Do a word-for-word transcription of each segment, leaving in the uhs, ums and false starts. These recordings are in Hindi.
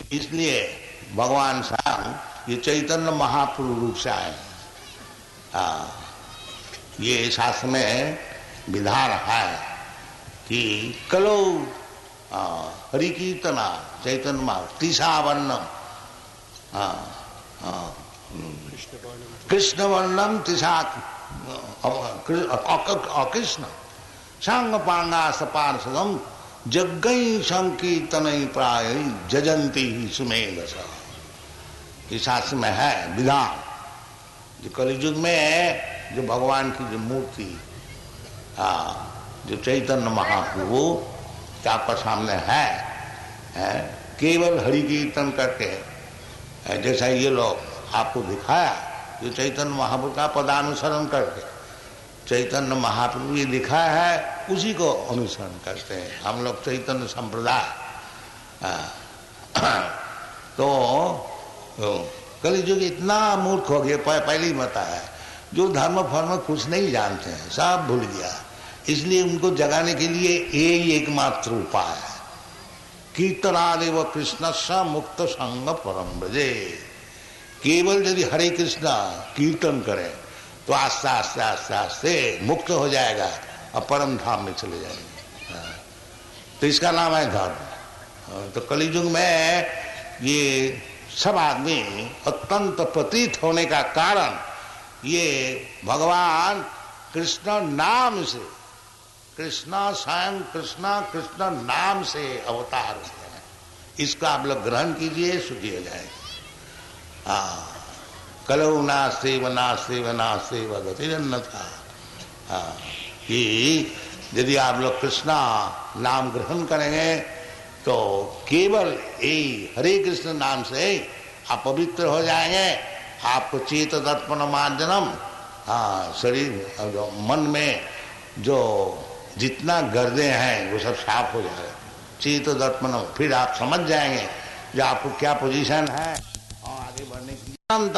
इसलिए भगवान स्वयं ये चैतन्य महाप्रभु रूप से आए। ये शास्त्र में विधान है कि कलो हरि कीर्तना चैतन्य महा तीसा वर्णम कृष्ण वर्णम तिसा अकृष्ण सांग पांगा सपार्षदम जग्गई संकीर्तन प्राय जजंती ही सुमेध। इस शास्त्र में है विधान जो कलियुग में जो भगवान की जो मूर्ति जो चैतन्य महाप्रभु क्या आपका सामने है, है केवल हरि कीर्तन करके, जैसा ये लोग आपको दिखाया जो चैतन्य महाप्रभु का पदानुसरण करके चैतन्य महाप्रभु ये दिखाया है उसी को अनुसरण करते हैं हम लोग चैतन्य संप्रदाय। तो कलियुग इतना मूर्ख हो गया, पहले ही बताया जो धर्म फर्म कुछ नहीं जानते हैं, सब भूल गया। इसलिए उनको जगाने के लिए यही एकमात्र उपाय है, कीर्तनादेव कृष्ण स मुक्त संग परम ब्रजे। केवल यदि हरे कृष्णा कीर्तन करें तो आस्ते आस्ते आस्ते आस्ते मुक्त हो जाएगा और परम धाम में चले जाएंगे। तो इसका नाम है धर्म। तो कलियुग में ये सब आदमी अत्यंत पतित होने का कारण ये भगवान कृष्ण नाम से, कृष्णा स्वयं कृष्णा कृष्ण नाम से अवतार हुए हैं। इसका आप लोग ग्रहण कीजिए, सुखी हो जाएगा। हाँ, कलौ नास्ति व नास्ति व नास्ति व गतिरन्यथा। हाँ, कि यदि आप लोग कृष्णा नाम ग्रहण करेंगे तो केवल यही हरे कृष्ण नाम से आप पवित्र हो जाएंगे। आपको चेत दर्पण मार्जनम, हाँ शरीर जो मन में जो जितना गर्दे हैं वो सब साफ हो जाएगा। चेत दर्पण, फिर आप समझ जाएंगे जो आपको क्या पोजीशन है और आगे बढ़ने के लिए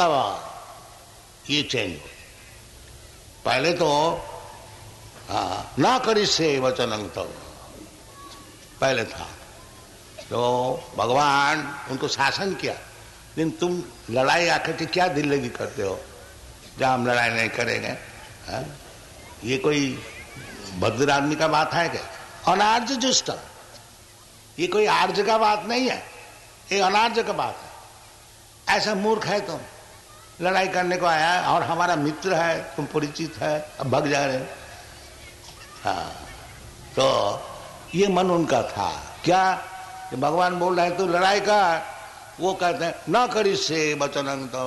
ये चेंज हो। पहले तो हाँ ना करी से वचन तब पहले था, तो भगवान उनको शासन किया। लेकिन तुम लड़ाई आकर के क्या दिल लगी करते हो, जहाँ हम लड़ाई नहीं करेंगे। है? ये कोई भद्र आदमी का बात है क्या? अनार्ज जुष्ट, ये कोई आर्ज का बात नहीं है, ये अनार्ज का बात है। ऐसा मूर्ख है तुम, लड़ाई करने को आया है और हमारा मित्र है, तुम परिचित है, अब भाग जा रहे हो। हाँ, तो ये मन उनका था क्या कि भगवान बोल रहे हैं तो लड़ाई का, वो कहते हैं ना करी से वचन तो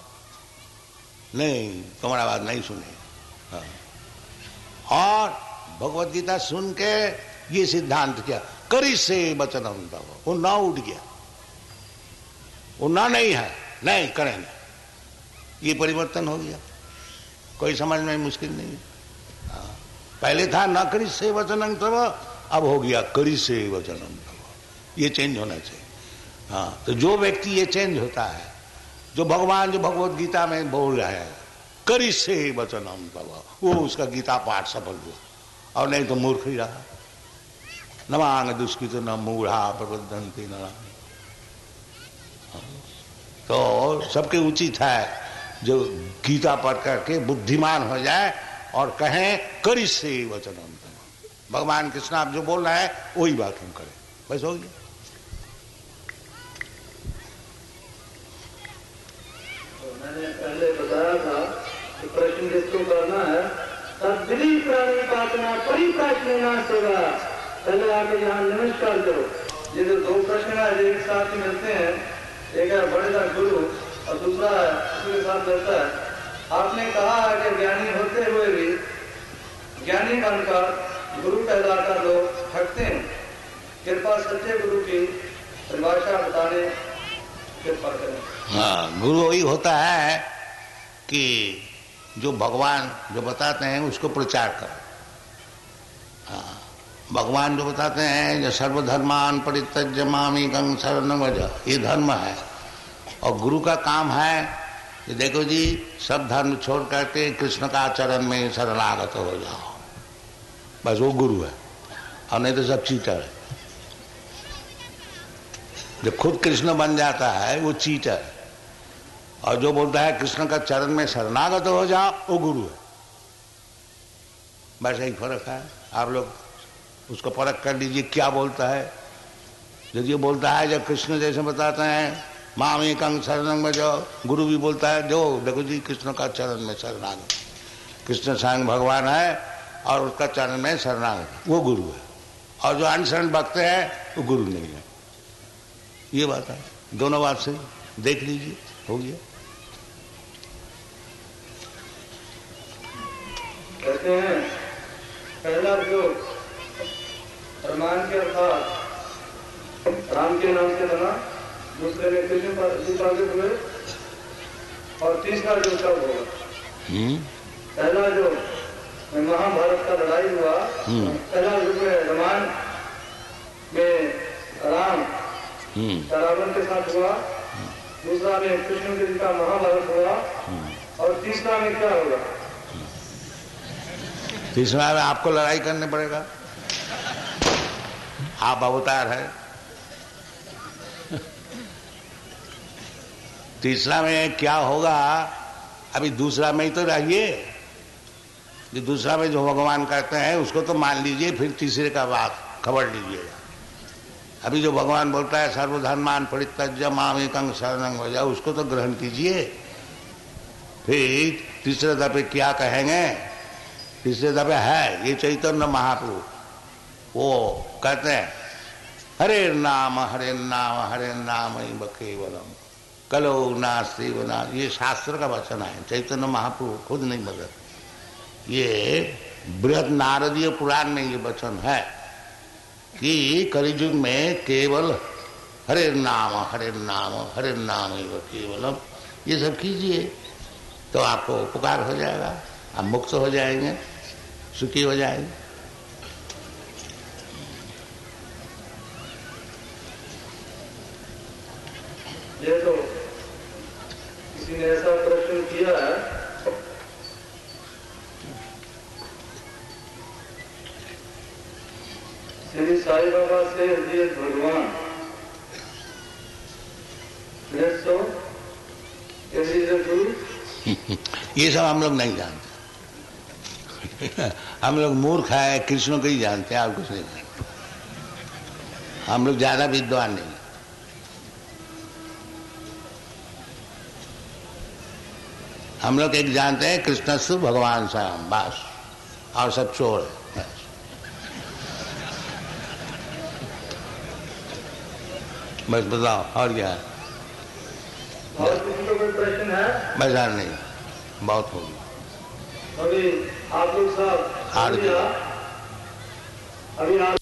नहीं, तुम्हारा बात नहीं सुने। हाँ। और भगवत गीता सुन के ये सिद्धांत किया करी से वचन तो वो ना उठ गया, वो ना नहीं है, नहीं करेंगे। ये परिवर्तन हो गया, कोई समझ में मुश्किल नहीं। हाँ। पहले था ना करी से वचन तब, अब हो गया करी से वचन तब। ये चेंज होना चाहिए। हाँ, तो जो व्यक्ति ये चेंज होता है, जो भगवान जो भगवत गीता में बोल रहे हैं करी से वचन तब, वो उसका गीता पाठ सफल हुआ। और नहीं तो मूर्ख ही रहा। न मांग दुष्कृत न मूढ़ा प्रबंधनती न। तो सबके उचित है जो गीता पढ़ करके बुद्धिमान हो जाए और कहें करी से वचन। भगवान कृष्ण आप जो बोल रहे हैं वही बात हम करें, बस हो गया। तो मैंने पहले बताया था कि प्रश्न जिसको करना है तद्री प्राणी पातना परिप्राचना सेवा, पहले आके यहाँ नमस्कार करो। ये जो दो प्रश्न है एक साथ ही मिलते हैं, एक है बड़े गुरु और दूसरा उसके साथ रहता है। आपने कहा है कि ज्ञानी होते हुए भी ज्ञानी बनकर गुरु कहलाकर लोग हटते हैं। कृपा सच्चे गुरु की परिभाषा बताने कृपा करें। हाँ, गुरु वही होता है कि जो भगवान जो बताते हैं उसको प्रचार करो। हाँ, भगवान जो बताते हैं जो सर्वधर्मान परित्यज्य मामेकं शरणं व्रज, ये धर्म है। और गुरु का काम है कि देखो जी सब धर्म छोड़ करके कृष्ण का चरण में शरणागत हो जाओ, बस वो गुरु है। और नहीं तो सब चीटर है। जो खुद कृष्ण बन जाता है वो चीटर, और जो बोलता है कृष्ण का चरण में शरणागत हो जाओ वो गुरु है। बस यही फर्क है। आप लोग उसको परख कर लीजिए क्या बोलता है। जब ये बोलता है जब कृष्ण जैसे बताते हैं माम एकं शरणं में, जो गुरु भी बोलता है जो देखो जी कृष्ण का चरण में शरणागत, कृष्ण स्वयं भगवान है और उसका चरण में शरणागत, वो गुरु है। और जो अनशरण भक्त है वो गुरु नहीं है। ये बात है, दोनों बात से देख लीजिए, हो गया। कहते हैं पहला जो प्रमाण के अर्थात राम के नाम से बना, दूसरे में कृष्ण प्रतिपादित हुए, और तीसरा जो तब होगा। पहला जो महाभारत का लड़ाई हुआ, पहला युग में रामायण में राम रावण के साथ हुआ, दूसरा में कृष्ण जी का महाभारत हुआ, और तीसरा में क्या होगा? तीसरा में आपको लड़ाई करने पड़ेगा, आप अवतार है। तीसरा में क्या होगा अभी दूसरा में ही तो रहिए। जो दूसरा में जो भगवान कहते हैं उसको तो मान लीजिए, फिर तीसरे का बात खबर लीजिएगा। अभी जो भगवान बोलता है सर्वधर्मान परित्यज्य माम एकं शरणं व्रज, उसको तो ग्रहण कीजिए। फिर तीसरे दफे क्या कहेंगे? तीसरे दफे है ये चैतन्य महाप्रभु, वो कहते हैं हरे नाम हरे नाम हरे नाम केवलम कलो नास्ति वना। ये शास्त्र का वचन है, चैतन्य महाप्रभु खुद नहीं बदल। ये बृहद नारदीय पुराण में ये वचन है कि कलियुग में केवल हरे नाम हरे नाम हरे नाम केवलम, ये सब कीजिए तो आपको उपकार हो जाएगा, आप मुक्त हो जाएंगे, सुखी हो जाएंगे। ये तो किसी ने ऐसा प्रश्न किया है, श्री साई बाबा से ये भगवान तो ये सब हम लोग नहीं जानते। हम लोग मूर्ख है, कृष्ण को ही जानते हैं, और कुछ नहीं जानते। हम लोग ज्यादा विद्वान नहीं। हम लोग एक जानते हैं कृष्णस्तु भगवान श्याम, बस, और सब चोर है। बस बताओ और क्या है? और किसी को कोई प्रश्न है? बस यार नहीं, बहुत हो गया। अभी आप लोग सब हार गया। अभी आप